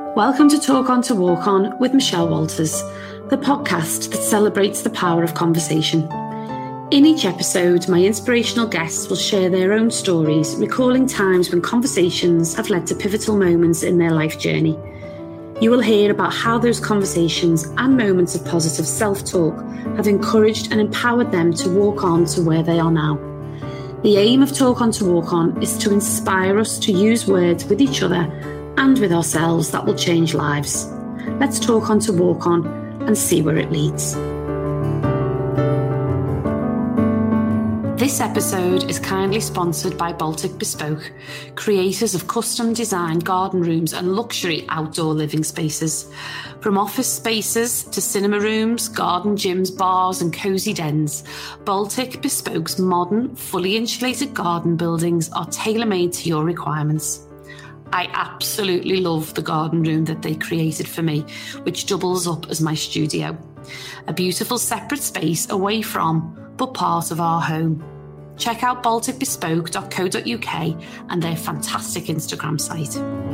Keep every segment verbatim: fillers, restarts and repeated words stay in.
Welcome to Talk On to Walk On with Michelle Walters, the podcast that celebrates the power of conversation. In each episode, my inspirational guests will share their own stories, recalling times when conversations have led to pivotal moments in their life journey. You will hear about how those conversations and moments of positive self-talk have encouraged and empowered them to walk on to where they are now. The aim of Talk On to Walk On is to inspire us to use words with each other and with ourselves that will change lives. Let's talk on to walk on and see where it leads. This episode is kindly sponsored by Baltic Bespoke, creators of custom designed garden rooms and luxury outdoor living spaces. From office spaces to cinema rooms, garden gyms, bars and cosy dens, Baltic Bespoke's modern, fully insulated garden buildings are tailor-made to your requirements. I absolutely love the garden room that they created for me, which doubles up as my studio. A beautiful separate space away from, but part of our home. Check out baltic bespoke dot co dot uk and their fantastic Instagram site.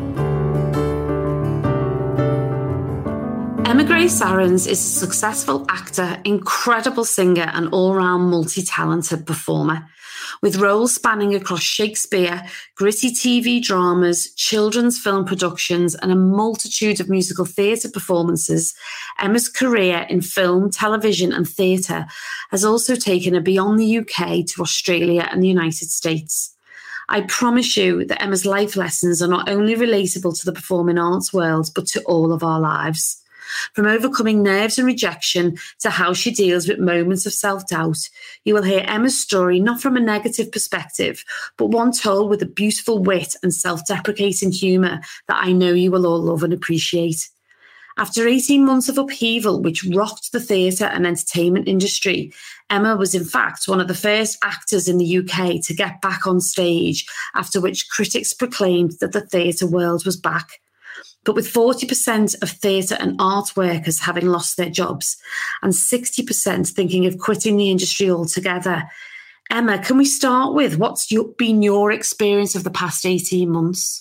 Emma Grace Arons is a successful actor, incredible singer and all-round multi-talented performer. With roles spanning across Shakespeare, gritty T V dramas, children's film productions, and a multitude of musical theatre performances, Emma's career in film, television, and theatre has also taken her beyond the U K to Australia and the United States. I promise you that Emma's life lessons are not only relatable to the performing arts world, but to all of our lives. From overcoming nerves and rejection to how she deals with moments of self-doubt, you will hear Emma's story not from a negative perspective, but one told with a beautiful wit and self-deprecating humour that I know you will all love and appreciate. After eighteen months of upheaval, which rocked the theatre and entertainment industry, Emma was in fact one of the first actors in the U K to get back on stage, after which critics proclaimed that the theatre world was back. But with forty percent of theatre and art workers having lost their jobs and sixty percent thinking of quitting the industry altogether, Emma, can we start with what's your, been your experience of the past eighteen months?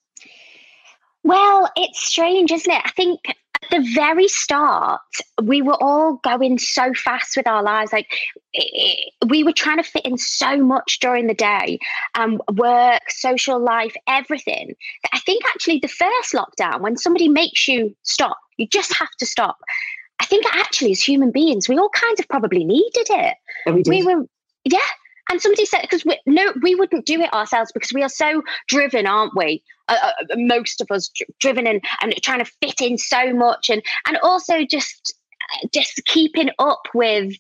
Well, it's strange, isn't it? I think at the very start, we were all going so fast with our lives. Like it, we were trying to fit in so much during the day, um, work, social life, everything. I think actually the first lockdown, when somebody makes you stop, you just have to stop. I think actually as human beings, we all kind of probably needed it. Yeah, we did. We were, yeah. And somebody said, because we, no, we wouldn't do it ourselves because we are so driven, aren't we? Uh, uh, most of us dr- driven and, and trying to fit in so much, and and also just just keeping up with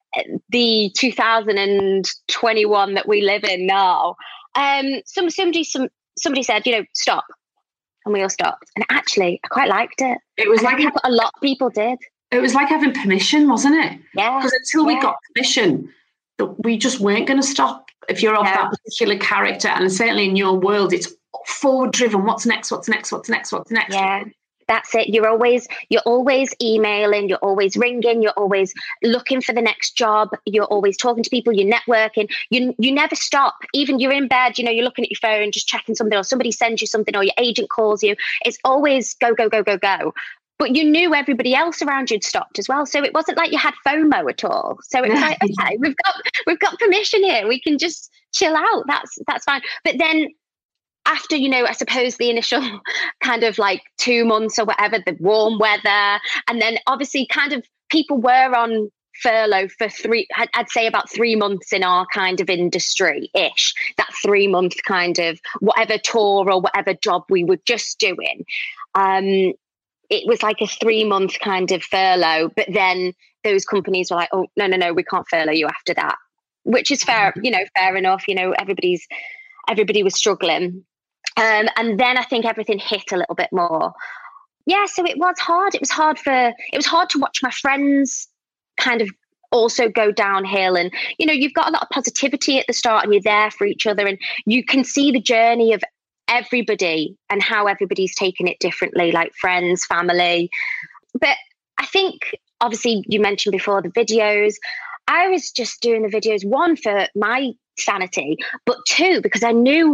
the two thousand twenty-one that we live in now. Um, some somebody some somebody said, you know, stop, and we all stopped. And actually, I quite liked it. It was and like a lot of people did. It was like having permission, wasn't it? Yeah. Because until yeah. we got permission, we just weren't going to stop. If you're of yeah. that particular character, and certainly in your world, it's forward driven. What's next? What's next? What's next? What's next? Yeah, that's it. You're always you're always emailing. You're always ringing. You're always looking for the next job. You're always talking to people. You're networking. You you never stop. Even you're in bed. You know, you're looking at your phone, just checking something, or somebody sends you something, or your agent calls you. It's always go go go go go. But you knew everybody else around you'd stopped as well. So it wasn't like you had FOMO at all. So it's like, okay, we've got we've got permission here. We can just chill out. That's that's fine. But then after, you know, I suppose the initial kind of like two months or whatever, the warm weather, and then obviously kind of people were on furlough for three, I'd, I'd say about three months in our kind of industry-ish, that three month kind of whatever tour or whatever job we were just doing. Um, it was like a three month kind of furlough, but then those companies were like, oh, no, no, no, we can't furlough you after that, which is fair, you know, fair enough. You know, everybody's, everybody was struggling. Um, and then I think everything hit a little bit more. Yeah. So it was hard. It was hard for, it was hard to watch my friends kind of also go downhill. And, you know, you've got a lot of positivity at the start and you're there for each other and you can see the journey of everybody and how everybody's taken it differently, like friends, family. But I think, obviously, you mentioned before the videos. I was just doing the videos, one, for my sanity, but two, because I knew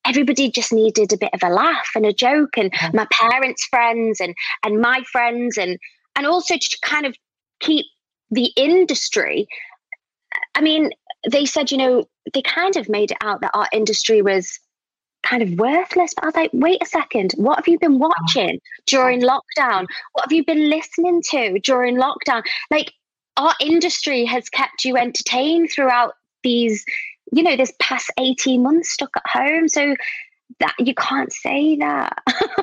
everybody just needed a bit of a laugh and a joke, and mm-hmm. my parents' friends and and my friends, and and also to kind of keep the industry. I mean, they said, you know, they kind of made it out that our industry was kind of worthless. But I was like, wait a second, what have you been watching during lockdown? What have you been listening to during lockdown? Like, our industry has kept you entertained throughout these, you know, this past eighteen months stuck at home. So that you can't say that.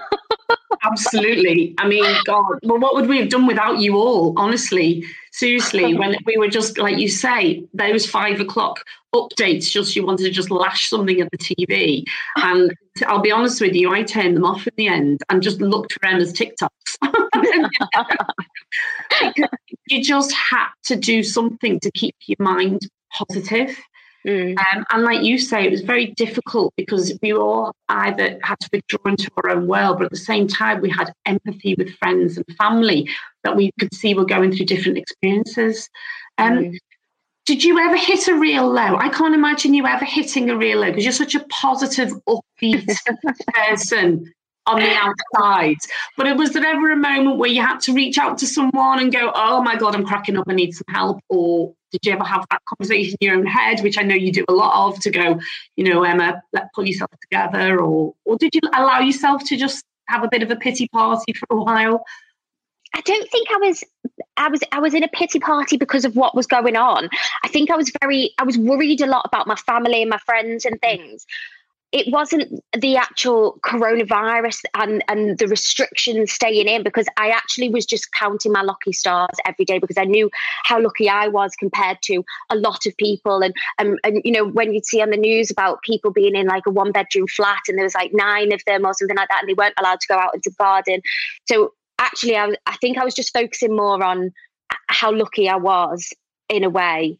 Absolutely. I mean, God, well, what would we have done without you all? Honestly, seriously, when we were just, like you say, those five o'clock updates, just you wanted to just lash something at the T V. And I'll be honest with you, I turned them off in the end and just looked for Emma's TikToks. Because you just had to do something to keep your mind positive. Mm. Um, and like you say, it was very difficult because we all either had to withdraw into our own world, but at the same time, we had empathy with friends and family that we could see were going through different experiences. Um, mm. Did you ever hit a real low? I can't imagine you ever hitting a real low because you're such a positive, upbeat person on the outside. But it was there ever a moment where you had to reach out to someone and go, oh my God, I'm cracking up, I need some help? Or did you ever have that conversation in your own head, which I know you do a lot of, to go, you know, Emma, let pull yourself together? Or or did you allow yourself to just have a bit of a pity party for a while? I don't think I was I was I was in a pity party because of what was going on. I think I was very I was worried a lot about my family and my friends and things. It wasn't the actual coronavirus and, and the restrictions staying in, because I actually was just counting my lucky stars every day because I knew how lucky I was compared to a lot of people. And, and, and you know, when you'd see on the news about people being in like a one bedroom flat and there was like nine of them or something like that, and they weren't allowed to go out into the garden. So actually, I, I think I was just focusing more on how lucky I was in a way.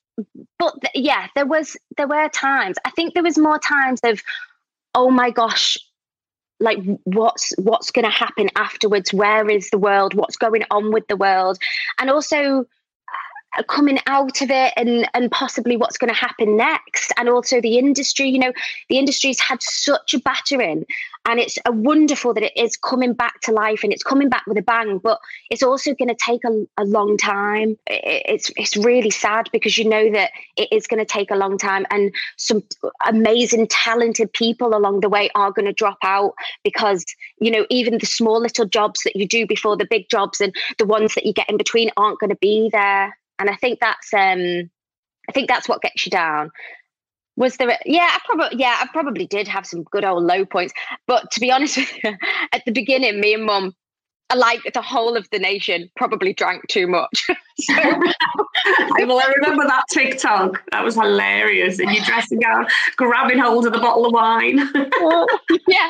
But th- yeah, there was there were times. I think there was more times of, oh my gosh, like what's what's going to happen afterwards? Where is the world? What's going on with the world? And also uh, coming out of it, and and possibly what's going to happen next. And also the industry. You know, the industry's had such a battering, and it's a wonderful that it is coming back to life, and it's coming back with a bang. But it's also going to take a, a long time. It, it's it's really sad because you know that it is going to take a long time, and some amazing, talented people along the way are going to drop out because, you know, even the small little jobs that you do before the big jobs and the ones that you get in between aren't going to be there. And I think that's um, I think that's what gets you down. Was there? A, yeah, I probably yeah, I probably did have some good old low points. But to be honest with you, at the beginning, me and Mum, like the whole of the nation, probably drank too much. So, well, I remember that TikTok. That was hilarious. And you dressing out, grabbing hold of the bottle of wine. Well, yeah.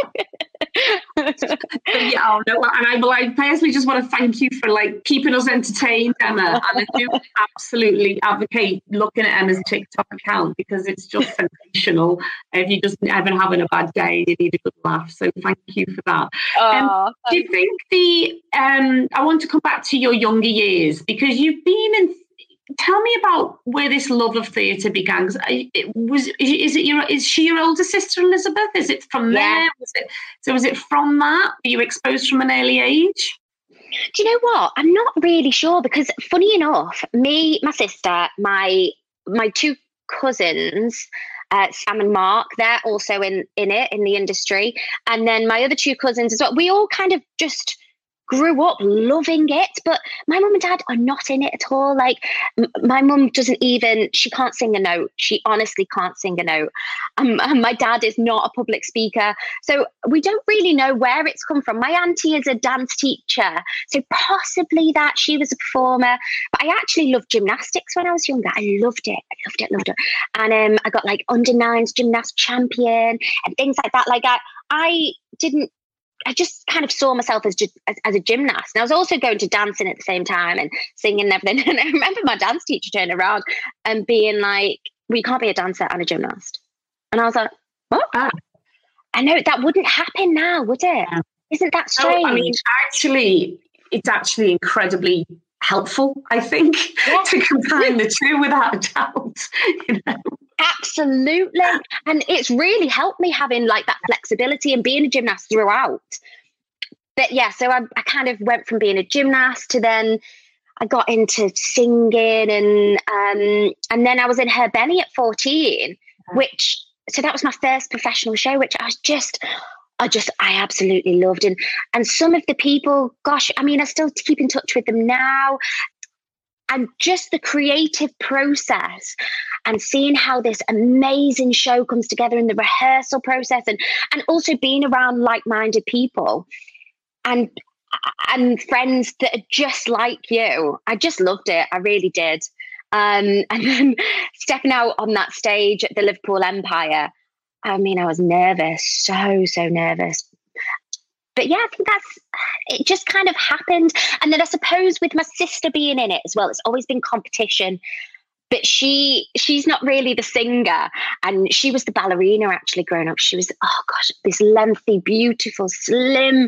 But yeah, oh, no, and I, well, I personally just want to thank you for like keeping us entertained, Emma. And I do absolutely advocate looking at Emma's TikTok account because it's just sensational. If you just ever having a bad day, you need a good laugh. So thank you for that. Oh, um, do you think the? Um, I want to come back to your younger years because you've been in. Tell me about where this love of theatre began. It was is it your is she your older sister Elizabeth? Is it from there? Yeah. Was it so? Was it from that? Were you exposed from an early age? Do you know what? I'm not really sure because, funny enough, me, my sister, my my two cousins, uh, Sam and Mark, they're also in in it in the industry, and then my other two cousins as well. We all kind of just grew up loving it, but my mum and dad are not in it at all. Like m- my mum doesn't even, she can't sing a note. She honestly can't sing a note. Um, and my dad is not a public speaker. So we don't really know where it's come from. My auntie is a dance teacher. So possibly that she was a performer, but I actually loved gymnastics when I was younger. I loved it. I loved it, loved it. And um, I got like under nines gymnast champion and things like that. Like I, I didn't, I just kind of saw myself as, as as a gymnast. And I was also going to dancing at the same time and singing and everything. And I remember my dance teacher turning around and being like, well, you can't be a dancer and a gymnast. And I was like, what? Ah. I know that wouldn't happen now, would it? Yeah. Isn't that strange? No, I mean, actually, it's actually incredibly helpful, I think, yeah. to combine the two without a doubt. You know? Absolutely. And it's really helped me having like that flexibility and being a gymnast throughout. But yeah, so I, I kind of went from being a gymnast to then I got into singing, and um, and then I was in Her Benny at fourteen, which, so that was my first professional show, which I was just, I just, I absolutely loved. And, and some of the people, gosh, I mean, I still keep in touch with them now. And just the creative process and seeing how this amazing show comes together in the rehearsal process, and, and also being around like-minded people and and friends that are just like you. I just loved it. I really did. Um, and then stepping out on that stage at the Liverpool Empire, I mean, I was nervous, so, so nervous. But yeah, I think that's, it just kind of happened. And then I suppose with my sister being in it as well, it's always been competition. But she she's not really the singer. And she was the ballerina actually growing up. She was, oh gosh, this lengthy, beautiful, slim,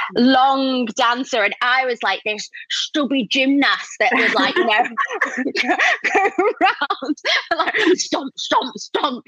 long dancer. And I was like this stubby gymnast that was like, you know, go around, like stomp, stomp, stomp.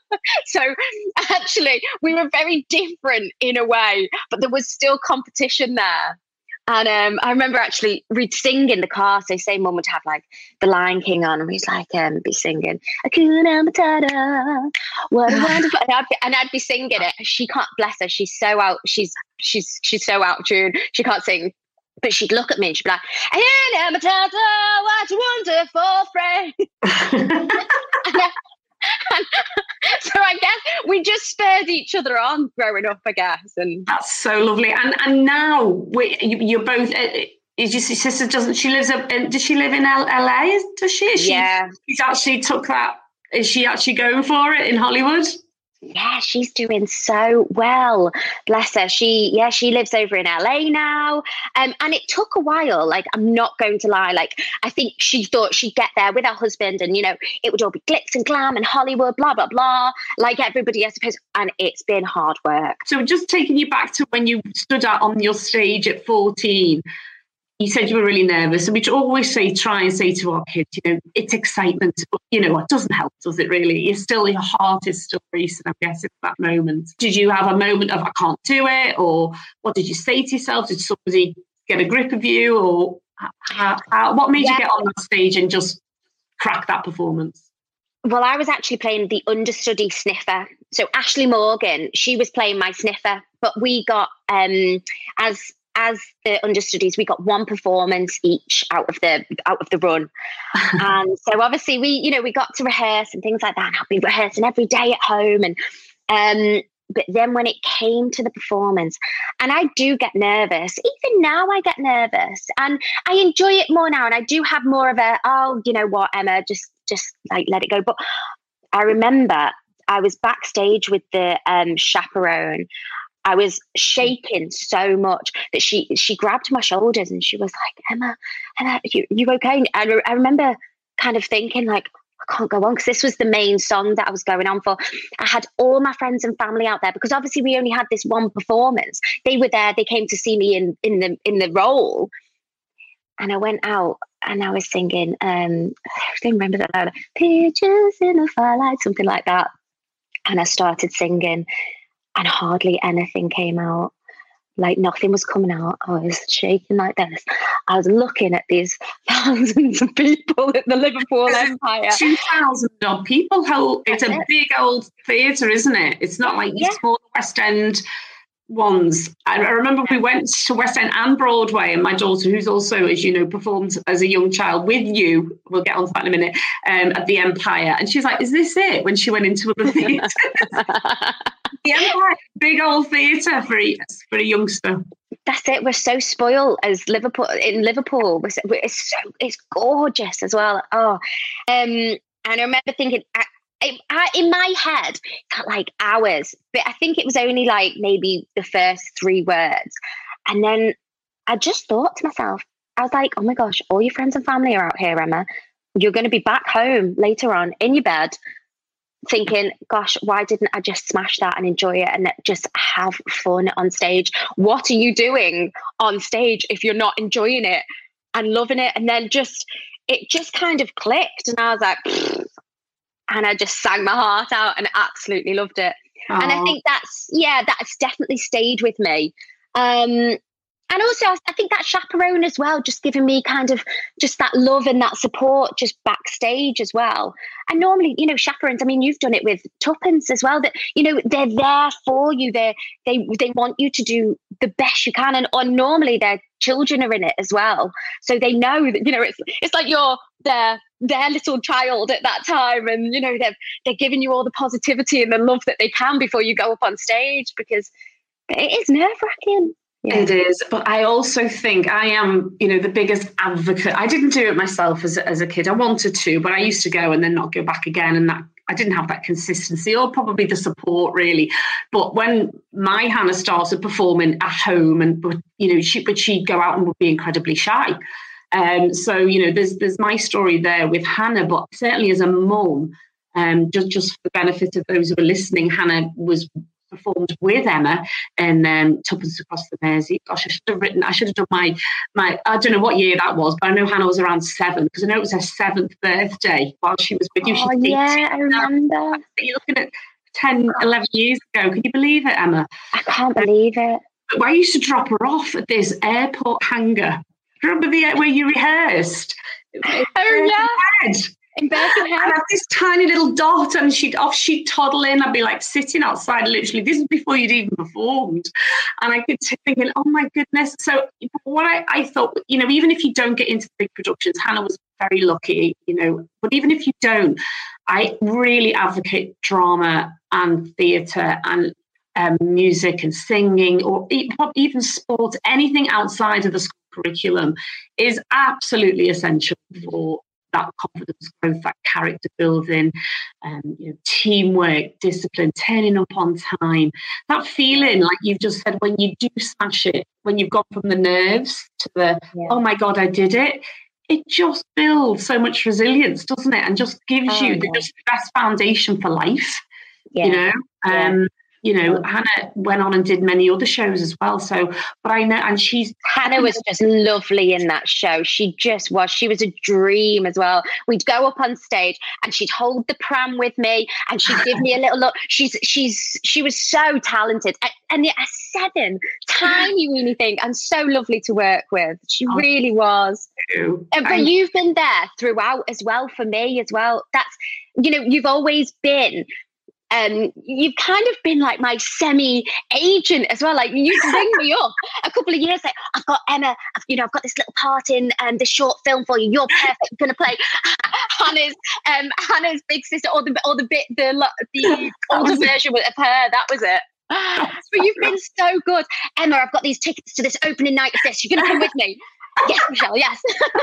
So actually, we were very different in a way, but there was still competition there. And um, I remember actually we'd sing in the car. So say mum would have like the Lion King on, and we'd like um, be singing Hakuna Matata, what a wonderful, and I'd, be, and I'd be singing it. She can't, bless her, she's so out, she's she's she's so out of tune. She can't sing, but she'd look at me and she'd be like, Hakuna Matata, what a wonderful friend. and, I, and so I guess we just spurred each other on growing up, I guess. And that's so lovely. And and now we, you, you're both. Uh, is your sister, doesn't she lives up? In, does she live in L A? Does she? Is she? Yeah. She's actually took that. Is she actually going for it in Hollywood? Yeah, she's doing so well. Bless her. She, yeah, she lives over in L A now. Um, and it took a while. Like, I'm not going to lie. Like, I think she thought she'd get there with her husband and, you know, it would all be glitz and glam and Hollywood, blah, blah, blah. Like everybody, I suppose. And it's been hard work. So just taking you back to when you stood out on your stage at fourteen, you said you were really nervous, and we always say, try and say to our kids, you know, it's excitement, but you know, it doesn't help, does it really? You're still, your heart is still racing, I guess, at that moment. Did you have a moment of, I can't do it? Or what did you say to yourself? Did somebody get a grip of you? Or how, how, what made yeah. you get on that stage and just crack that performance? Well, I was actually playing the understudy sniffer. So Ashley Morgan, she was playing my sniffer, but we got, um, as as the understudies, we got one performance each out of the out of the run. And so obviously we, you know, we got to rehearse and things like that. And I've been rehearsing every day at home. And um, but then when it came to the performance, and I do get nervous, even now I get nervous, and I enjoy it more now. And I do have more of a, oh, you know what, Emma, just just like let it go. But I remember I was backstage with the um, chaperone. I was shaking so much that she she grabbed my shoulders and she was like, Emma, Emma, you you okay? And I, I remember kind of thinking like, I can't go on, because this was the main song that I was going on for. I had all my friends and family out there because obviously we only had this one performance. They were there, they came to see me in in the in the role. And I went out and I was singing, um, I don't remember that loud, Pictures in the Firelight, something like that. And I started singing. And hardly anything came out. Like nothing was coming out. I was shaking like this. I was looking at these thousands of people at the Liverpool Empire. two thousand odd people. How, it's a big old theatre, isn't it? It's not like yeah. small West End ones. I, I remember we went to West End and Broadway, and my daughter, who's also, as you know, performed as a young child with you, we'll get on to that in a minute, um, at the Empire. And she was like, is this it? When she went into the theatre. The Empire, big old theatre for a, for a youngster. That's it. We're so spoiled as Liverpool in Liverpool. We're so, it's so it's gorgeous as well. Oh, um, and I remember thinking, I, I, in my head, it felt like hours, but I think it was only like maybe the first three words, and then I just thought to myself, I was like, oh my gosh, all your friends and family are out here, Emma. You're going to be back home later on in your bed, thinking, gosh, why didn't I just smash that and enjoy it and just have fun on stage? What are you doing on stage if you're not enjoying it and loving it? And then just, it just kind of clicked. And I was like, and I just sang my heart out and absolutely loved it. Aww. And I think that's, yeah, that's definitely stayed with me. Um, and also I think that chaperone as well, just giving me kind of just that love and that support just backstage as well. And normally, you know, chaperones, I mean, you've done it with Tuppence as well, that, you know, they're there for you. They they they want you to do the best you can. And or normally their children are in it as well. So they know that, you know, it's it's like you're their their little child at that time. And, you know, they're, they're giving you all the positivity and the love that they can before you go up on stage, because it is nerve-wracking. Yeah. It is, but I also think I am, you know, the biggest advocate. I didn't do it myself as a, as a kid. I wanted to, but I used to go and then not go back again, and that I didn't have that consistency or probably the support really. But when my Hannah started performing at home, and you know, she but she'd go out and would be incredibly shy. Um, so you know, there's there's my story there with Hannah, but certainly as a mum, um, just just for the benefit of those who are listening, Hannah was performed with Emma and um, Tuppence Across the Mersey. Gosh, I should have written, I should have done my, my, I don't know what year that was, but I know Hannah was around seven, because I know it was her seventh birthday while she was with you. Oh, She's yeah, I remember. You're looking at ten, eleven years ago. Can you believe it, Emma? I can't believe it. But I used to drop her off at this airport hangar. Remember the where you rehearsed? Oh, yeah. In Birkenhead. And I had this tiny little dot, and she'd off she'd toddle in. I'd be like sitting outside, literally. This is before you'd even performed, and I could t- thinking, oh my goodness. So what I, I thought, you know, even if you don't get into big productions, Hannah was very lucky, you know. But even if you don't, I really advocate drama and theatre and um, music and singing, or even sport. Anything outside of the school curriculum is absolutely essential for that confidence growth, that character building, um, you know, teamwork, discipline, turning up on time. That feeling, like you've just said, when you do smash it, when you've gone from the nerves to the, yeah. oh my God, I did it, it just builds so much resilience, doesn't it? And just gives oh, you the, just the best foundation for life, yeah. you know? Um, yeah. You know, Hannah went on and did many other shows as well. So, but I know, and she's... Hannah was just lovely in that show. She just was. She was a dream as well. We'd go up on stage and she'd hold the pram with me and she'd give me a little look. She's, she's, she was so talented. And yet at seven, tiny weeny thing, and so lovely to work with. She oh, really was. You. But I, you've been there throughout as well for me as well. That's, you know, you've always been... Um, you've kind of been like my semi-agent as well. Like, you used to ring me up a couple of years, like, I've got Emma, I've, you know, I've got this little part in um, this short film for you. You're perfect. You're going to play Hannah's um, Hannah's big sister, or the or the bit the the older version of her. That was it. But you've been so good, Emma. I've got these tickets to this opening night of this. You're going to come with me. Yes, Michelle. Yes.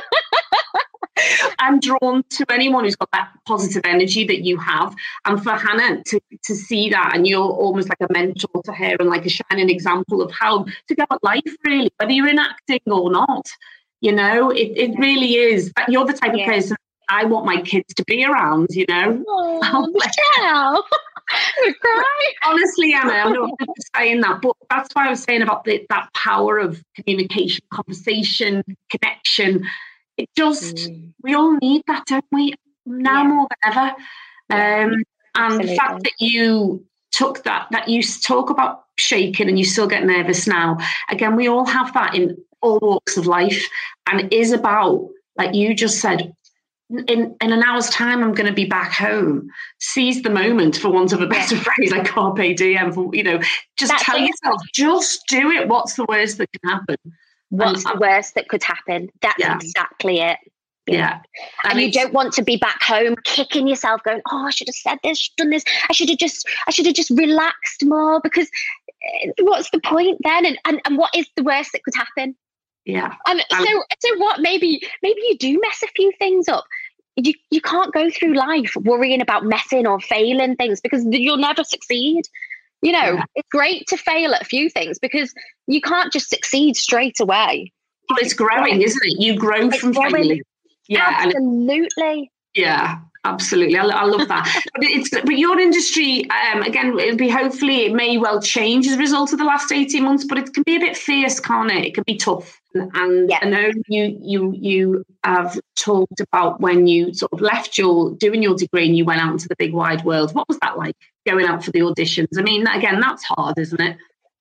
I'm drawn to anyone who's got that positive energy that you have, and for Hannah to to see that, and you're almost like a mentor to her and like a shining example of how to go at life, really, whether you're in acting or not. You know, it, it really is. You're the type yeah. of person I want my kids to be around, you know. Oh, Michelle. I cry. Honestly, Emma, I'm not saying that, but that's why I was saying about the, that power of communication, conversation, connection. It just, mm. we all need that, don't we? Now yeah. more than ever. Yeah, um, and absolutely. The fact that you took that, that you talk about shaking and you still get nervous now. Again, we all have that in all walks of life. And it is about, like you just said, in, in an hour's time, I'm going to be back home. Seize the moment, for want of a better yeah. phrase, like carpe diem. For, you know, just That's tell it. yourself, just do it. What's the worst that can happen? What's and, the worst that could happen? That's yeah. exactly it. Yeah. yeah. And, and you don't want to be back home kicking yourself, going, oh, I should have said this, done this. I should have just, I should have just relaxed more, because what's the point then? And, and, and what is the worst that could happen? Yeah. And um, so, so what, maybe, maybe you do mess a few things up. You, you can't go through life worrying about messing or failing things, because you'll never succeed. You know, yeah. it's great to fail at a few things, because you can't just succeed straight away. Well, it's growing, isn't it? You grow it's from growing. failing. Yeah, absolutely. And, yeah. Absolutely. I, I love that. But it's but your industry, um, again, it'll be hopefully it may well change as a result of the last eighteen months, but it can be a bit fierce, can't it? It can be tough. And yeah. I know you you you have talked about when you sort of left your doing your degree and you went out into the big wide world. What was that like, going out for the auditions? I mean, again, that's hard, isn't it?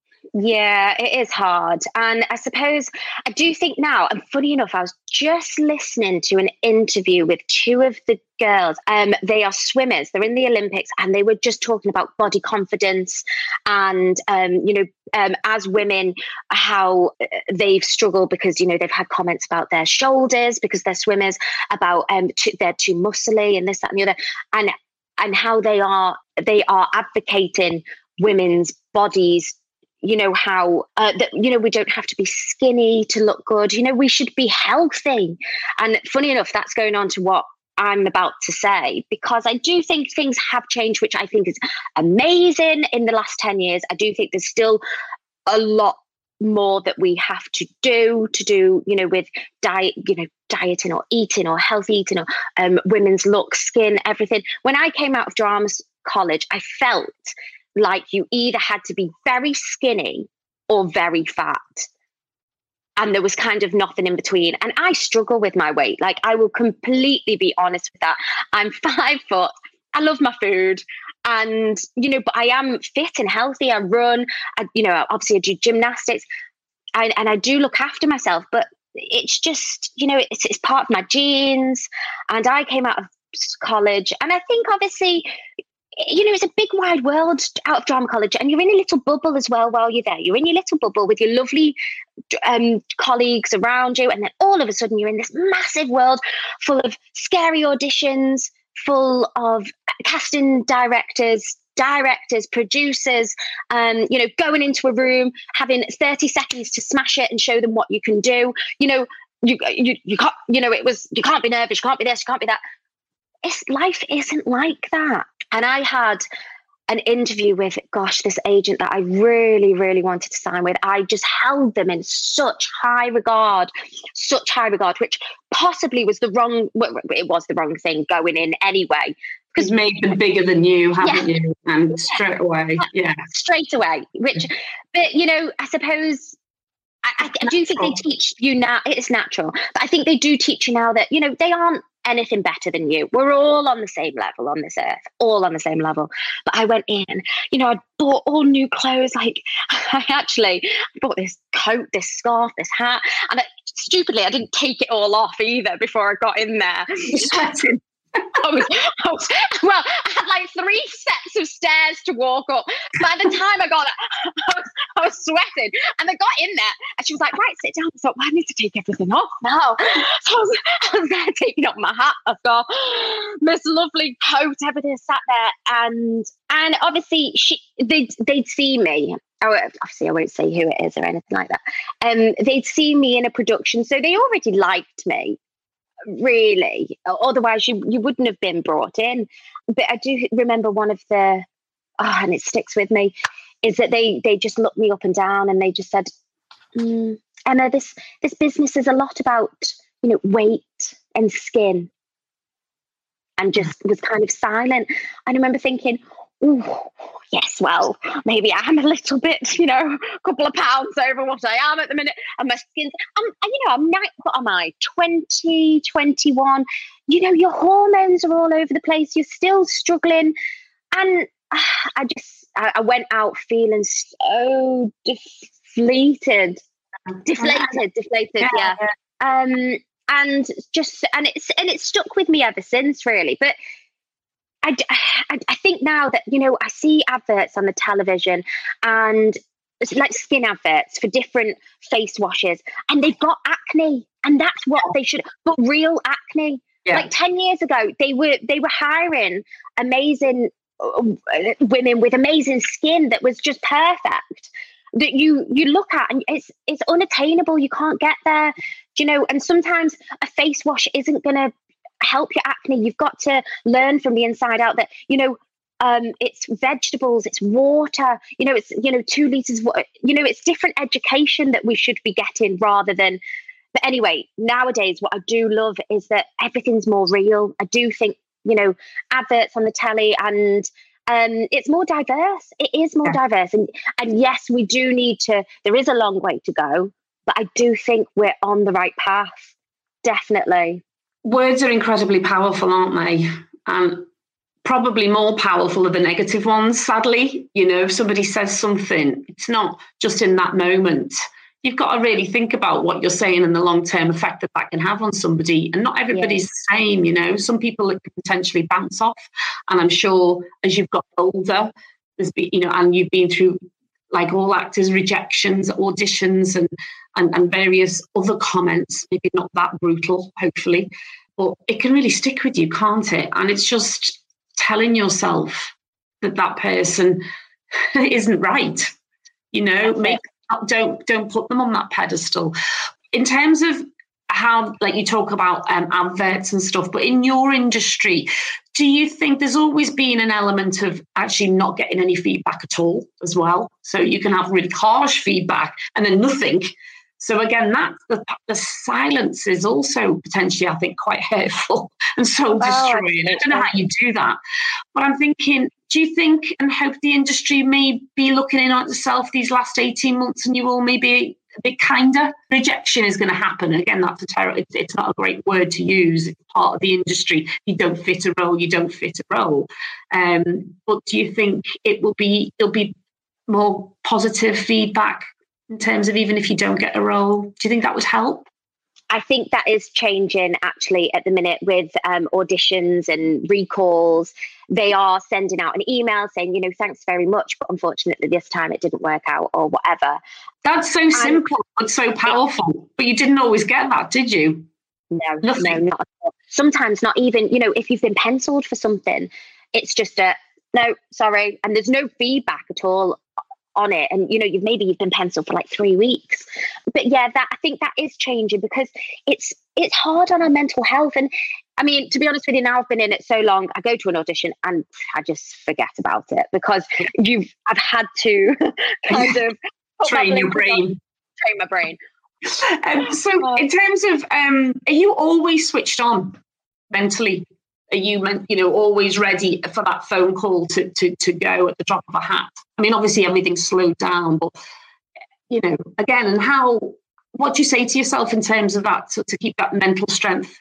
Yeah, it is hard. And I suppose I do think now, and funny enough, I was just listening to an interview with two of the girls. Um, they are swimmers. They're in the Olympics, and they were just talking about body confidence and, um, you know, um, as women, how they've struggled because, you know, they've had comments about their shoulders because they're swimmers, about um, too, they're too muscly and this, that, and the other, and and how they are they are advocating women's bodies. You know, how, uh, that, you know, we don't have to be skinny to look good. You know, we should be healthy. And funny enough, that's going on to what I'm about to say, because I do think things have changed, which I think is amazing in the last ten years. I do think there's still a lot more that we have to do to do, you know, with diet, you know, dieting or eating or healthy eating or um, women's look, skin, everything. When I came out of drama college, I felt like you either had to be very skinny or very fat. And there was kind of nothing in between. And I struggle with my weight. Like, I will completely be honest with that. I'm five foot. I love my food. And, you know, but I am fit and healthy. I run, I, you know, obviously I do gymnastics. I, and I do look after myself. But it's just, you know, it's, it's part of my genes. And I came out of college. And I think, obviously, you know, it's a big wide world out of drama college, and you're in a little bubble as well while you're there. You're in your little bubble with your lovely um, colleagues around you, and then all of a sudden you're in this massive world full of scary auditions, full of casting directors, directors, producers, um, you know, going into a room, having thirty seconds to smash it and show them what you can do. You know, you you you can't, you know, it was, you can't be nervous, you can't be this, you can't be that. It's, life isn't like that. And I had an interview with, gosh, this agent that I really, really wanted to sign with. I just held them in such high regard, such high regard, which possibly was the wrong, well, it was the wrong thing going in anyway. Because made them bigger than you, haven't yeah. you? And straight away, yeah. Straight away, which, but, you know, I suppose, I, I do think they teach you now, it's natural, but I think they do teach you now that, you know, they aren't anything better than you. We're all on the same level on this earth, all on the same level. But I went in, you know, I bought all new clothes. Like, I actually bought this coat, this scarf, this hat. And I, stupidly, I didn't take it all off either before I got in there. I was, I was, well, I had like three sets of stairs to walk up. By the time I got it, I was, I was sweating. And I got in there and she was like, right, sit down. I thought, well, I need to take everything off now. So I was, I was there taking off my hat. I've got this lovely coat, everything sat there. And and obviously she they'd, they'd see me. Oh, obviously I won't say who it is or anything like that. Um, they'd see me in a production. So they already liked me. Really, otherwise you you wouldn't have been brought in. But I do remember one of the, oh, and it sticks with me, is that they they just looked me up and down and they just said, mm, Emma, this this business is a lot about, you know, weight and skin, and just was kind of silent. I remember thinking, oh, yes, well, maybe I'm a little bit, you know, a couple of pounds over what I am at the minute. And my skin's, I'm, you know, I'm, what am I, twenty, twenty-one? You know, your hormones are all over the place. You're still struggling. And uh, I just, I, I went out feeling so deflated, deflated, deflated, yeah. Um, and just, and it's, and it's stuck with me ever since, really. But I, I, I think now that, you know, I see adverts on the television and it's like skin adverts for different face washes, and they've got acne, and that's what they should, but real acne. Yeah. Like ten years ago, they were they were hiring amazing uh, women with amazing skin that was just perfect, that you you look at and it's it's unattainable. You can't get there, you know. And sometimes a face wash isn't going to help your acne. You've got to learn from the inside out that, you know, um, it's vegetables, it's water, you know, it's, you know, two liters of water, you know, it's different education that we should be getting rather than, but anyway, nowadays, what I do love is that everything's more real. I do think you know, adverts on the telly, and um, it's more diverse. It is more yeah. diverse. And, and yes, we do need to, there is a long way to go, but I do think we're on the right path. Definitely. Words are incredibly powerful, aren't they? And probably more powerful than the negative ones, sadly. You know, if somebody says something, it's not just in that moment. You've got to really think about what you're saying and the long-term effect that that can have on somebody. And not everybody's yeah. the same, you know. Some people it can potentially bounce off. And I'm sure as you've got older, there's been, you know, and you've been through, like all actors, rejections, auditions, and, and, and various other comments, maybe not that brutal, hopefully. But it can really stick with you, can't it? And it's just telling yourself that that person isn't right, you know, make Don't don't put them on that pedestal. In terms of how, like you talk about um, adverts and stuff, but in your industry, do you think there's always been an element of actually not getting any feedback at all as well? So you can have really harsh feedback and then nothing. So again, that the, the silence is also potentially, I think, quite hurtful and soul destroying. Oh, I don't know how you do that, but I'm thinking, do you think and hope the industry may be looking in at itself these last eighteen months and you all may be a bit kinder? Rejection is going to happen. Again, that's a terrible, it's, it's not a great word to use. It's part of the industry. You don't fit a role, you don't fit a role. Um, but do you think it will be, it'll be more positive feedback in terms of even if you don't get a role? Do you think that would help? I think that is changing actually at the minute with um, auditions and recalls. They are sending out an email saying, you know, thanks very much, but unfortunately this time it didn't work out or whatever. That's so simple and so powerful. It, but you didn't always get that, did you? No, Nothing. no, not at all. Sometimes not even, you know, if you've been penciled for something, it's just a, no, sorry. And there's no feedback at all on it. And, you know, you've maybe you've been penciled for like three weeks. But yeah, that I think that is changing because it's it's hard on our mental health. And I mean, to be honest with you, now I've been in it so long, I go to an audition and I just forget about it because you've I've had to kind of train your brain. Train my brain. Um, so in terms of, um, are you always switched on mentally? Are you, you know, always ready for that phone call to, to, to go at the drop of a hat? I mean, obviously everything's slowed down, but, you know, again, and how, what do you say to yourself in terms of that, to, to keep that mental strength?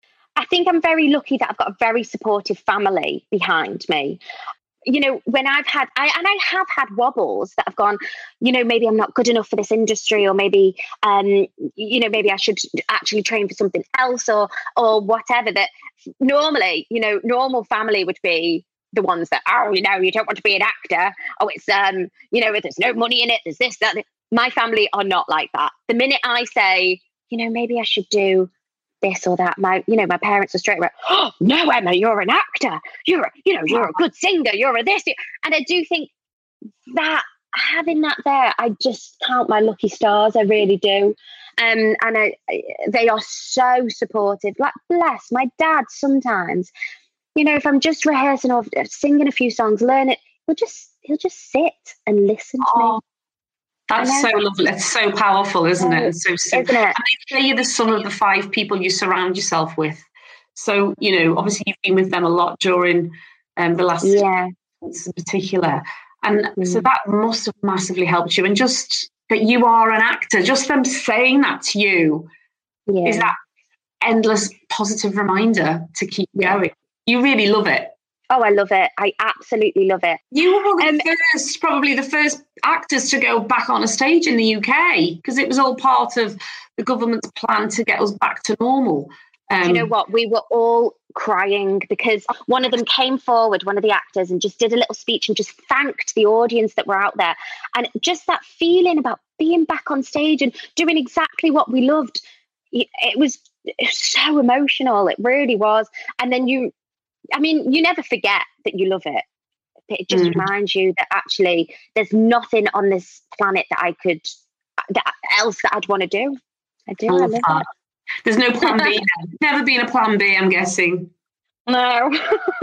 I think I'm very lucky that I've got a very supportive family behind me. You know, when I've had, I and I have had wobbles that have gone, you know, maybe I'm not good enough for this industry, or maybe, um, you know, maybe I should actually train for something else, or or whatever. That normally, you know, normal family would be the ones that, oh, you know, you don't want to be an actor. Oh, it's, um, you know, there's no money in it. There's this, that. My family are not like that. The minute I say, you know, maybe I should do this or that, my, you know, my parents are straight away, oh, no, Emma, you're an actor. You're, a, you know, you're a good singer. You're a this. And I do think that having that there, I just count my lucky stars. I really do. Um, and I, they are so supportive. Like, bless my dad sometimes, you know, if I'm just rehearsing or singing a few songs, learn it, he'll just, he'll just sit and listen to oh. me. That's so lovely. It's so powerful, isn't it? It's so simple. And they say you're the sum of the five people you surround yourself with. So, you know, obviously you've been with them a lot during um, the last yeah. months in particular. And mm. so that must have massively helped you. And just that you are an actor, just them saying that to you yeah. is that endless positive reminder to keep yeah. going. You really love it. Oh, I love it. I absolutely love it. You were one of the um, first, probably the first actors to go back on a stage in the U K, because it was all part of the government's plan to get us back to normal. Um, you know what? We were all crying because one of them came forward, one of the actors, and just did a little speech and just thanked the audience that were out there. And just that feeling about being back on stage and doing exactly what we loved. It was, it was so emotional. It really was. And then you, I mean, you never forget that you love it. It just mm. reminds you that actually there's nothing on this planet that I could, that else that I'd want to do. I do. I love that. There's no plan B. Never been a plan B, I'm guessing. No.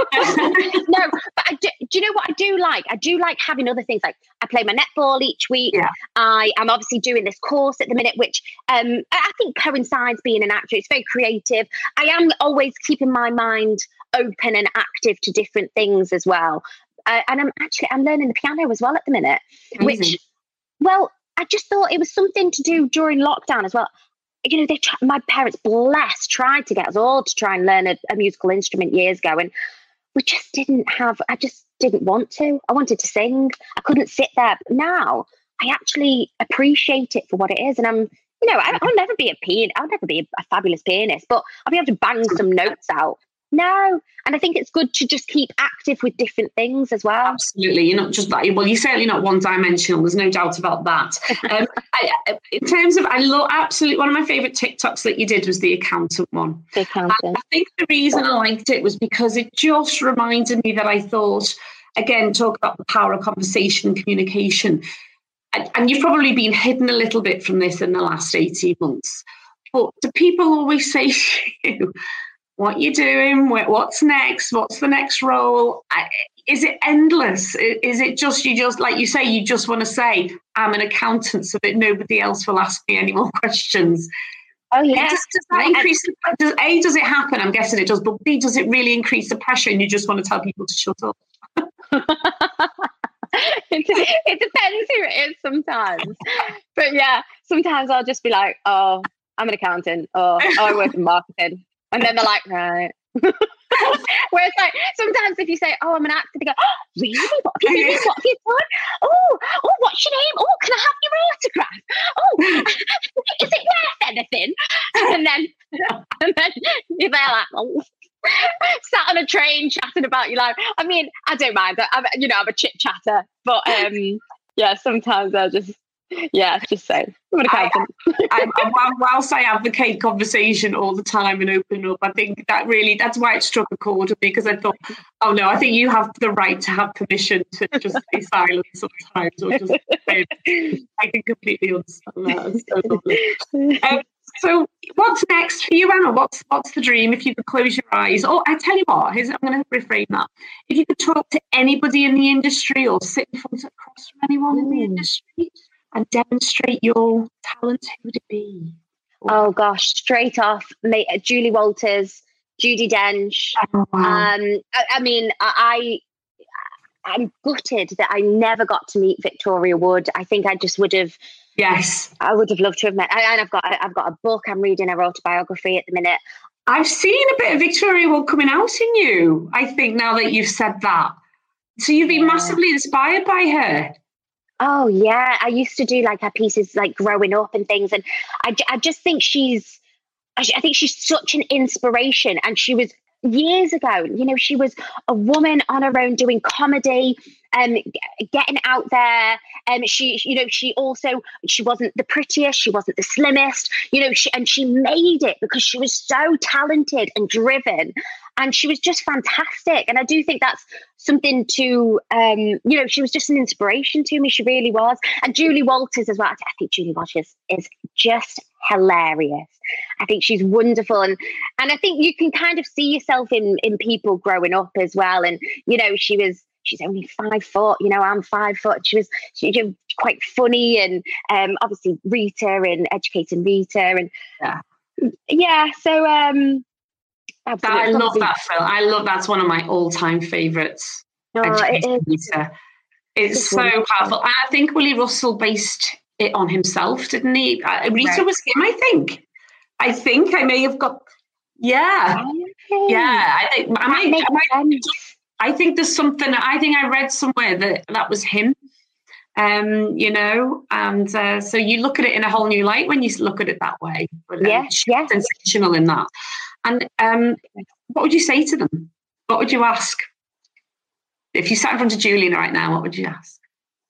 No, but I do, do you know what I do like? I do like having other things. Like I play my netball each week. Yeah. I am obviously doing this course at the minute, which um, I think coincides being an actor. It's very creative. I am always keeping my mind open and active to different things as well. Uh, and I'm actually, I'm learning the piano as well at the minute, Amazing. which, well, I just thought it was something to do during lockdown as well. You know, they tr- my parents, bless, tried to get us all to try and learn a, a musical instrument years ago. And we just didn't have, I just didn't want to. I wanted to sing. I couldn't sit there. But now I actually appreciate it for what it is. And I'm, you know, I, I'll never be a pian. I'll never be a, a fabulous pianist, but I'll be able to bang some notes out. No. And I think it's good to just keep active with different things as well. Absolutely. You're not just that. Well, you're certainly not one dimensional. There's no doubt about that. Um, I, in terms of, I love absolutely, one of my favorite TikToks that you did was the accountant one. The accountant. I, I think the reason I liked it was because it just reminded me that I thought, again, talk about the power of conversation and communication. And, and you've probably been hidden a little bit from this in the last eighteen months. But do people always say to you, what you doing? What's next? What's the next role? Is it endless? Is it just, you just, like you say, you just want to say, I'm an accountant so that nobody else will ask me any more questions? Oh, yeah. Does, does that increase, the, does, A, does it happen? I'm guessing it does, but B, does it really increase the pressure and you just want to tell people to shut up? it, it depends who it is sometimes. But yeah, sometimes I'll just be like, oh, I'm an accountant, or oh, I work in marketing. And then they're like, right. Whereas like sometimes if you say, oh, I'm an actor, they go, oh, really? What have you been? What have you done? Oh, oh, what's your name? Oh, can I have your autograph? Oh, is it worth anything? And then, and then you're there like, oh, sat on a train chatting about your life. I mean, I don't mind. I'm, you know, I'm a chit chatter, but um, yeah, sometimes I just. Yeah, just say I'm an accountant. I, I, I, whilst I advocate conversation all the time and open up, I think that really, that's why it struck a chord with me, because I thought, oh no, I think you have the right to have permission to just stay silent sometimes, or just I can completely understand that. It's so lovely. Um, so what's next for you, Anna? What's what's the dream? If you could close your eyes, or I tell you what, here's, I'm going to reframe that. If you could talk to anybody in the industry or sit in front across from anyone Ooh. in the industry and demonstrate your talent, who would it be? Oh gosh, straight off, mate, Julie Walters, Judi Dench. Oh, wow. Um, I, I mean, I, I'm gutted that I never got to meet Victoria Wood. I think I just would have. Yes, I would have loved to have met. And I've got, I've got a book. I'm reading her autobiography at the minute. I've seen a bit of Victoria Wood coming out in you, I think, now that you've said that. So you've been yeah. massively inspired by her. Oh, yeah. I used to do like her pieces like growing up and things. And I, I just think she's, I think she's such an inspiration. And she was years ago, you know, she was a woman on her own doing comedy, um, getting out there. And um, she, you know, she also, she wasn't the prettiest, she wasn't the slimmest, you know, she, and she made it because she was so talented and driven. And she was just fantastic. And I do think that's something to, um, you know, she was just an inspiration to me. She really was. And Julie Walters as well. I think Julie Walters is just hilarious. I think she's wonderful. And and I think you can kind of see yourself in, in people growing up as well. And, you know, she was, she's only five foot, you know, I'm five foot. She was, she was quite funny. And um, obviously Rita and Educating Rita. And yeah, yeah so... um. Absolutely. I love that film. I love that's one of my all-time favourites. Oh, it is. Rita. It's, it's so wonderful. Powerful. And I think Willie Russell based it on himself, didn't he? Uh, Rita right. was him, I think. I think I may have got. Yeah, okay. yeah. I think I might. I, might I think there's something. I think I read somewhere that that was him. Um, you know, and uh, so you look at it in a whole new light when you look at it that way. But, um, yes, yes. Sensational in that. And um, what would you say to them? What would you ask? If you sat in front of Julian right now, what would you ask?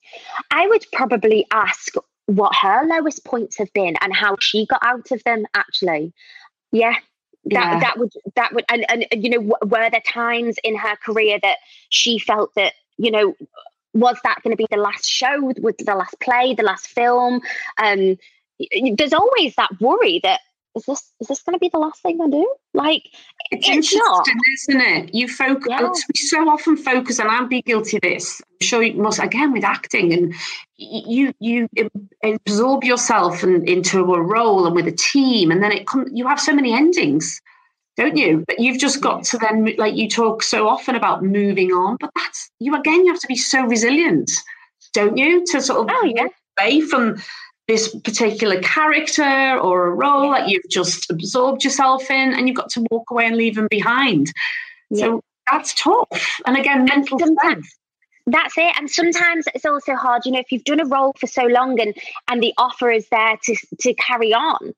I would probably ask what her lowest points have been and how she got out of them, actually. Yeah, that yeah. that would, that would, and, and, you know, were there times in her career that she felt that, you know, was that going to be the last show, with the last play, the last film? Um, there's always that worry that, is this is this going to be the last thing I do? Like, it's, it's interesting, not, isn't it? You focus. yeah. We so often focus, and I'd be guilty of this. I'm sure you must again with acting, and you you absorb yourself and into a role and with a team, and then it comes. You have so many endings, don't you? But you've just got to then, like you talk so often about moving on. But that's you again. You have to be so resilient, don't you? To sort of oh, yeah. move away from this particular character or a role that you've just absorbed yourself in, and you've got to walk away and leave them behind. Yeah. So that's tough. And again, mental strength. That's it. And sometimes it's also hard, you know, if you've done a role for so long and and the offer is there to to carry on,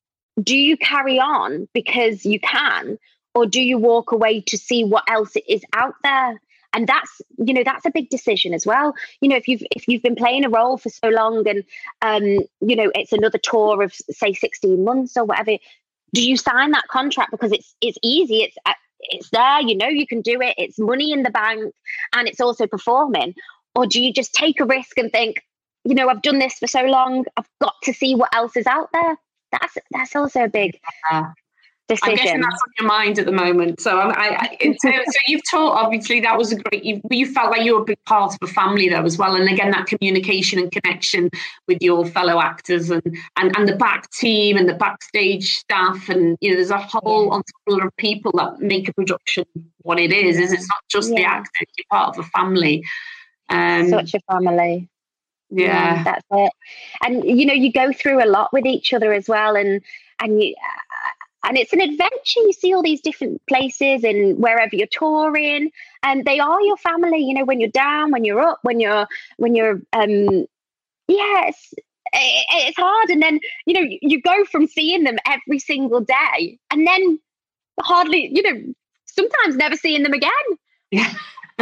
do you carry on because you can, or do you walk away to see what else is out there? And that's, you know, that's a big decision as well. You know, if you've if you've been playing a role for so long and, um, you know, it's another tour of, say, sixteen months or whatever, do you sign that contract because it's it's easy, it's it's there, you know, you can do it, it's money in the bank, and it's also performing? Or do you just take a risk and think, you know, I've done this for so long, I've got to see what else is out there? That's that's also a big yeah. decision. I'm guessing that's on your mind at the moment. So, I, I in terms, so you've taught. Obviously, that was a great. You, you felt like you were a big part of a family there as well, and again, that communication and connection with your fellow actors and and, and the back team and the backstage staff, and you know, there's a whole yeah. ensemble of people that make a production what it is. Is it's not just yeah. the actors; you're part of a family. Um, Such a family. Yeah. yeah, that's it. And you know, you go through a lot with each other as well, and and you. And it's an adventure. You see all these different places and wherever you're touring, and they are your family. You know, when you're down, when you're up, when you're when you're um, yeah, it's, it's hard. And then you know you go from seeing them every single day, and then hardly, you know, sometimes never seeing them again. Yeah.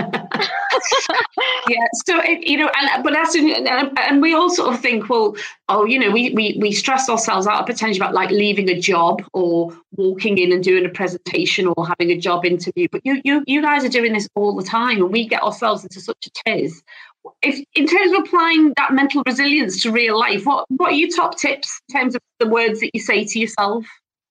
yeah, so it, you know, and but that's and, and we all sort of think, well, oh, you know, we we we stress ourselves out potentially about like leaving a job or walking in and doing a presentation or having a job interview. But you you you guys are doing this all the time, and we get ourselves into such a tiz. If in terms of applying that mental resilience to real life, what what are your top tips in terms of the words that you say to yourself?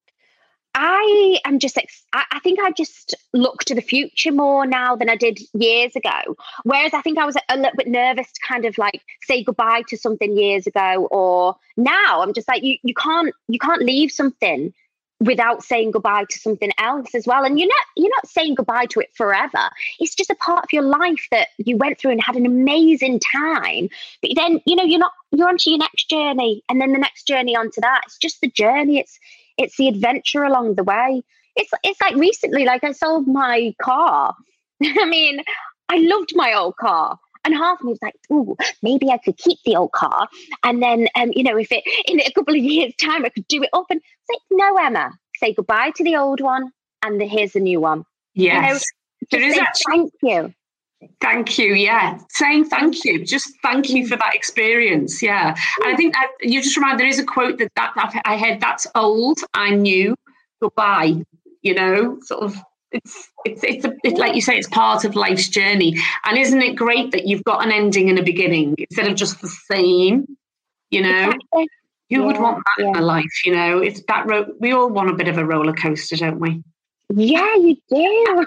I am just, I think I just look to the future more now than I did years ago. Whereas I think I was a little bit nervous to kind of like say goodbye to something years ago, or now I'm just like, you, you can't, you can't leave something without saying goodbye to something else as well. And you're not, you're not saying goodbye to it forever. It's just a part of your life that you went through and had an amazing time. But then, you know, you're not, you're onto your next journey, and then the next journey onto that. It's just the journey. It's, It's the adventure along the way. It's it's like recently, like I sold my car. I mean, I loved my old car. And half of me was like, oh, maybe I could keep the old car. And then, um, you know, if it in a couple of years' time, I could do it up. And it's like, no, Emma, say goodbye to the old one. And the, here's the new one. Yes. You know, just say actually, thank you. Thank you. Yeah. Saying thank you. Just thank you for that experience. Yeah. And I think that you just remind, there is a quote that, that, that I heard, that's old, I knew, goodbye, you know, sort of, it's, it's, it's, a, it's like you say, it's part of life's journey. And isn't it great that you've got an ending and a beginning instead of just the same, you know? Exactly. Who yeah, would want that yeah. in a life, you know? It's that ro- we all want a bit of a roller coaster, don't we? Yeah, you do.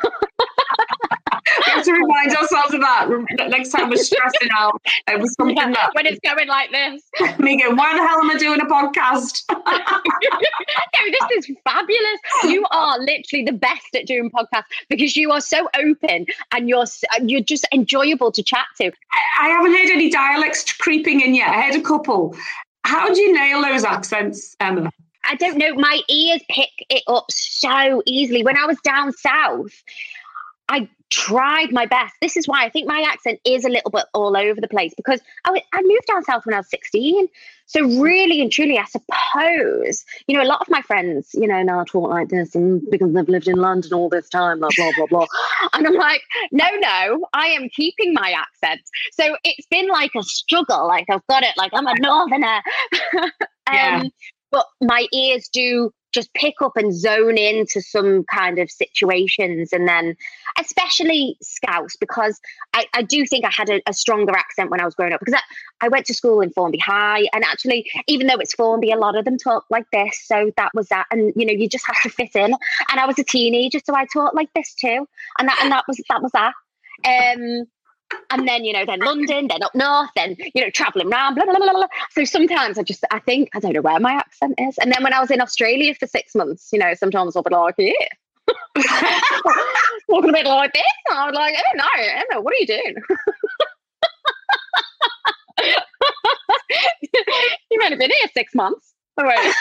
We have to remind ourselves of that next time we're stressing out over something yeah, that when it's going like this. Me go, why the hell am I doing a podcast? No, this is fabulous. You are literally the best at doing podcasts because you are so open and you're you're just enjoyable to chat to. I, I haven't heard any dialects creeping in yet. I heard a couple. How do you nail those accents, Emma? I don't know. My ears pick it up so easily. When I was down south, I tried my best. This is why I think my accent is a little bit all over the place, because I, w- I moved down south when I was sixteen. So really and truly, I suppose, you know, a lot of my friends, you know, now talk like this and because they've lived in London all this time, blah, blah, blah, blah. And I'm like, no, no, I am keeping my accent. So it's been like a struggle. Like I've got it, like I'm a northerner. um, yeah. but my ears do just pick up and zone into some kind of situations. And then especially Scouse, because I, I do think I had a, a stronger accent when I was growing up, because I, I went to school in Formby High, and actually, even though it's Formby, a lot of them talk like this. So that was that. And, you know, you just have to fit in. And I was a teenager, so I talked like this too. And that, and that was, that was that. Um, And then, you know, then London, then up north, then, you know, traveling around, blah, blah, blah, blah. So sometimes I just, I think, I don't know where my accent is. And then when I was in Australia for six months, you know, sometimes I'll be like, yeah. Walking a bit like this. And I was like, oh, no, Emma, what are you doing? You've only been here six months. All right.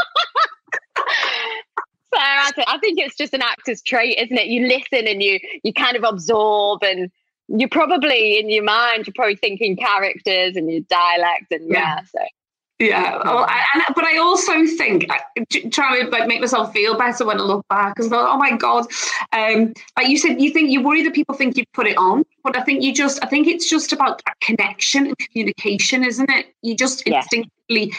So I, th- I think it's just an actor's trait, isn't it? You listen and you you kind of absorb, and you're probably in your mind, you're probably thinking characters and your dialect, and yeah, yeah so. Yeah, well, I, and, but I also think, trying to like make myself feel better when I look back, because I thought, oh my God, um, like you said, you think you worry that people think you put it on, but I think you just, I think it's just about that connection and communication, isn't it? You just yeah. instinctively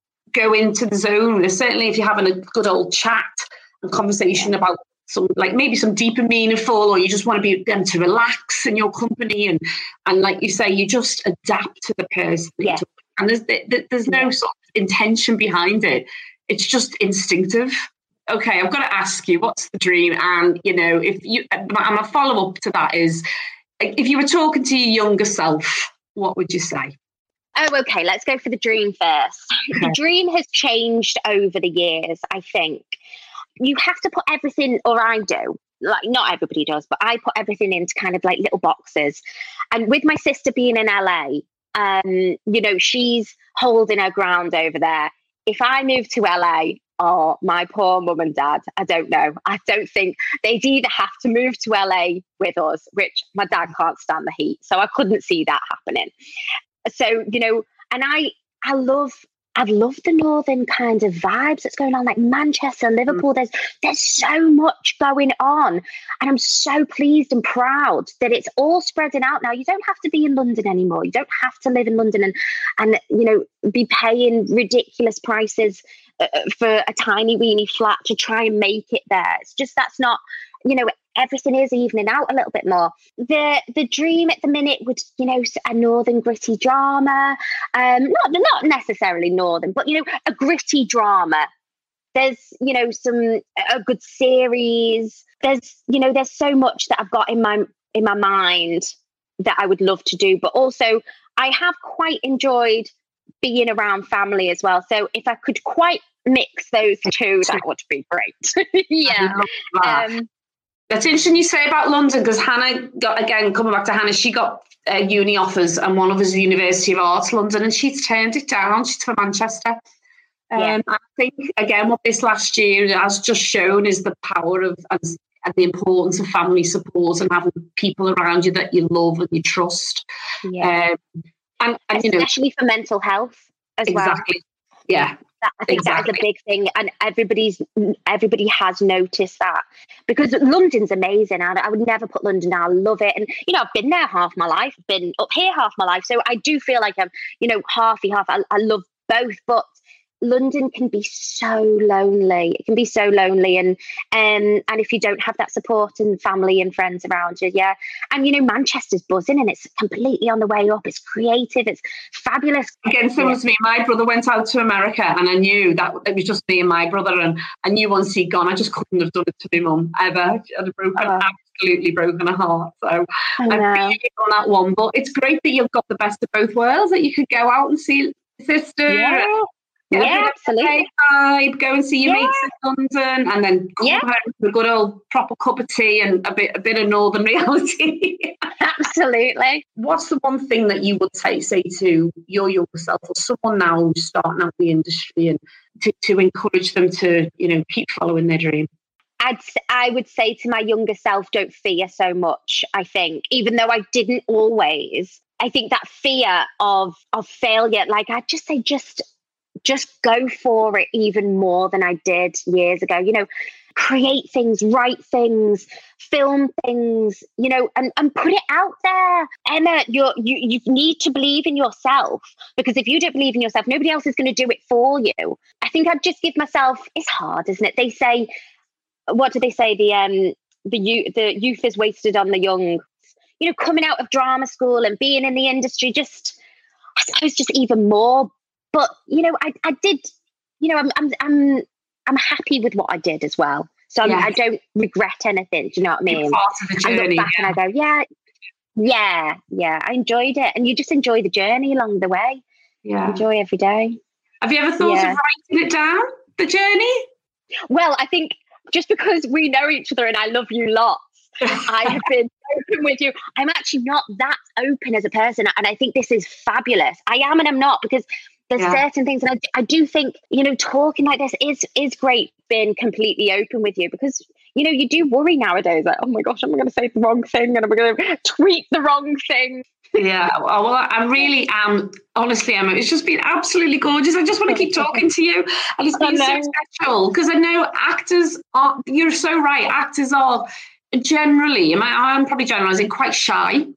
go into the zone. Certainly, if you're having a good old chat and conversation yeah. about some, like maybe some deep and meaningful, or you just want to be able to relax in your company, and and like you say, you just adapt to the person. Yeah. And there's there's no sort of intention behind it. It's just instinctive. Okay, I've got to ask you, what's the dream? And, you know, if you, and my follow-up to that is, if you were talking to your younger self, what would you say? Oh, okay, let's go for the dream first. The dream has changed over the years, I think. You have to put everything, or I do, like not everybody does, but I put everything into kind of like little boxes. And with my sister being in L A, um, you know, she's holding her ground over there. If I move to L A, oh, my poor mum and dad, I don't know. I don't think they'd either have to move to L A with us, which my dad can't stand the heat. So I couldn't see that happening. So, you know, and I, I love, I love the northern kind of vibes that's going on, like Manchester, Liverpool. There's there's so much going on. And I'm so pleased and proud that it's all spreading out now. You don't have to be in London anymore. You don't have to live in London and, and you know, be paying ridiculous prices uh, for a tiny, weeny flat to try and make it there. It's just, that's not, you know, everything is evening out a little bit more. The the dream at the minute would, you know, a northern gritty drama. Um, not not necessarily northern, but, you know, a gritty drama. There's, you know, some a good series. There's, you know, there's so much that I've got in my in my mind that I would love to do. But also, I have quite enjoyed being around family as well. So if I could quite mix those two, that would be great. Yeah. Um, That's interesting you say about London, because Hannah got, again, coming back to Hannah, she got uh, uni offers, and one of us is the University of Arts London, and she's turned it down. She's for Manchester. Um, yeah. I think, again, what this last year has just shown is the power of and, and the importance of family support and having people around you that you love and you trust. Yeah. Um, and, and you know, especially for mental health as exactly. well. Exactly. Yeah. That, I think exactly. that is a big thing, and everybody's everybody has noticed that, because London's amazing. I, I would never put London down. I love it, and you know, I've been there half my life, I've been up here half my life, so I do feel like I'm, you know, halfy half. I, I love both, but London can be so lonely. It can be so lonely, and um, and if you don't have that support and family and friends around you, yeah. And you know, Manchester's buzzing, and it's completely on the way up. It's creative. It's fabulous. Again, similar to me, my brother went out to America, and I knew that it was just me and my brother, and I knew once he'd gone, I just couldn't have done it to my mum ever. I'd have broken, oh. absolutely broken her heart. So I, I feel on that one. But it's great that you've got the best of both worlds. That you could go out and see sister. Yeah. Yeah, yeah absolutely. Vibe, go and see your yeah. mates in London, and then come yeah. home with a good old proper cup of tea and a bit a bit of northern reality. Absolutely. What's the one thing that you would say say to your younger self, or someone now who's starting out the industry, and to, to encourage them to, you know, keep following their dream? I'd I would say to my younger self, don't fear so much. I think, even though I didn't always, I think that fear of of failure, like I'd just say, just. just go for it even more than I did years ago. You know, create things, write things, film things, you know, and, and put it out there. Emma, you're, you you need to believe in yourself, because if you don't believe in yourself, nobody else is going to do it for you. I think I'd just give myself, it's hard, isn't it? They say, what do they say? The um the youth, the youth is wasted on the young. You know, coming out of drama school and being in the industry, just, I suppose, just even more. But, you know, I, I did, you know, I'm, I'm, I'm, I'm happy with what I did as well. So I'm, yes. I don't regret anything. Do you know what I mean? Part of the journey, I look back yeah. and I go, yeah, yeah, yeah, I enjoyed it. And you just enjoy the journey along the way. Yeah. Enjoy every day. Have you ever thought yeah. of writing it down, the journey? Well, I think just because we know each other and I love you lots, I have been open with you. I'm actually not that open as a person. And I think this is fabulous. I am and I'm not, because there's yeah. certain things. And I, I do think, you know, talking like this is is great, being completely open with you, because, you know, you do worry nowadays. Like, oh my gosh, am I going to say the wrong thing? And am I going to tweet the wrong thing? Yeah, well, I really am. Honestly, Emma, it's just been absolutely gorgeous. I just want to keep talking to you, and it's been so special, because I know actors are, you're so right, actors are generally, I'm probably generalizing, quite shy um,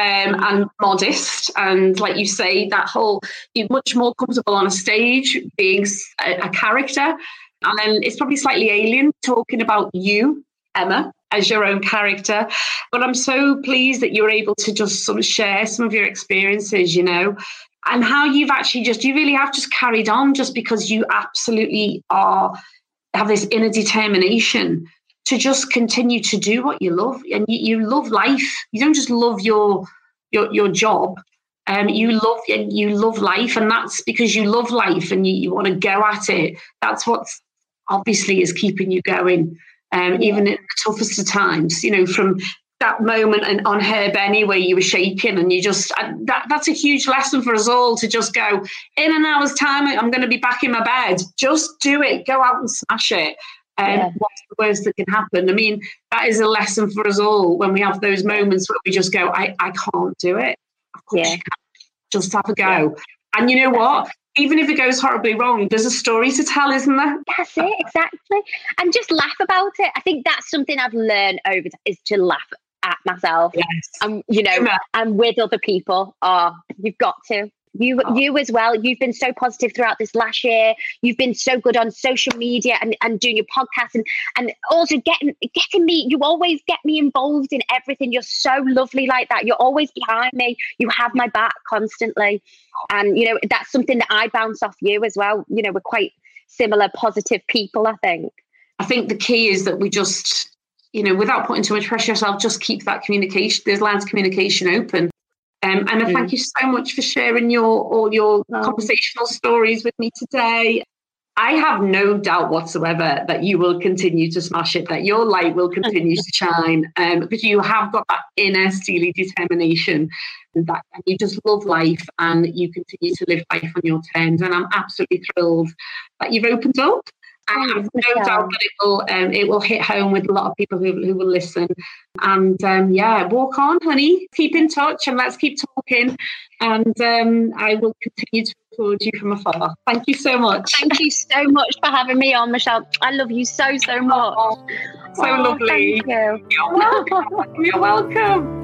and modest, and like you say, that whole, you're much more comfortable on a stage being a, a character, and then it's probably slightly alien talking about you, Emma, as your own character. But I'm so pleased that you're able to just sort of share some of your experiences, you know, and how you've actually just, you really have just carried on, just because you absolutely are, have this inner determination to just continue to do what you love. And you, you love life. You don't just love your your your job. Um, you love you love life, and that's because you love life and you, you want to go at it. That's what obviously is keeping you going, um, yeah. even in the toughest of times. You know, from that moment and on Her Benny where you were shaking, and you just uh, that that's a huge lesson for us all, to just go, in an hour's time I'm going to be back in my bed. Just do it. Go out and smash it. Um, yeah. What's the worst that can happen? I mean, that is a lesson for us all when we have those moments where we just go, I, I can't do it. Of course yeah. you can. Just have a go. Yeah. And you know what? Even if it goes horribly wrong, there's a story to tell, isn't there? That's it, exactly. And just laugh about it. I think that's something I've learned over time, is to laugh at myself. Yes. And, you know, yeah. and with other people. Oh, you've got to. You oh. you as well. You've been so positive throughout this last year. You've been so good on social media and, and doing your podcast, and, and also getting getting me. You always get me involved in everything. You're so lovely like that. You're always behind me. You have my back constantly. And, you know, that's something that I bounce off you as well. You know, we're quite similar positive people, I think. I think the key is that we just, you know, without putting too much pressure on yourself, just keep that communication, those lines of communication open. Um, and I thank you so much for sharing your all your oh. conversational stories with me today. I have no doubt whatsoever that you will continue to smash it, that your light will continue to shine, um, because you have got that inner steely determination, and that and you just love life, and you continue to live life on your terms. And I'm absolutely thrilled that you've opened up. I have no doubt that it will um, it will hit home with a lot of people who, who will listen. And um, yeah, walk on, honey. Keep in touch, and let's keep talking. And um, I will continue to record you from afar. Thank you so much. Thank you so much for having me on, Michelle. I love you so, so much. Oh, so oh, lovely. Thank you. You're welcome. You're welcome.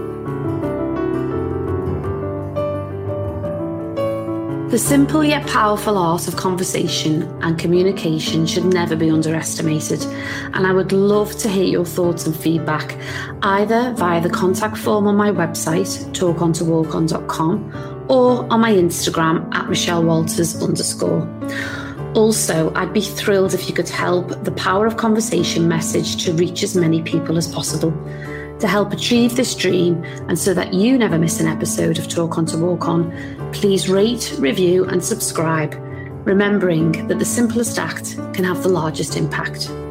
The simple yet powerful art of conversation and communication should never be underestimated, and I would love to hear your thoughts and feedback, either via the contact form on my website, talk on to walk on dot com, or on my Instagram at Michelle Walters underscore. Also, I'd be thrilled if you could help the Power of Conversation message to reach as many people as possible. To help achieve this dream, and so that you never miss an episode of Talk On to Walk On, please rate, review and subscribe, remembering that the simplest act can have the largest impact.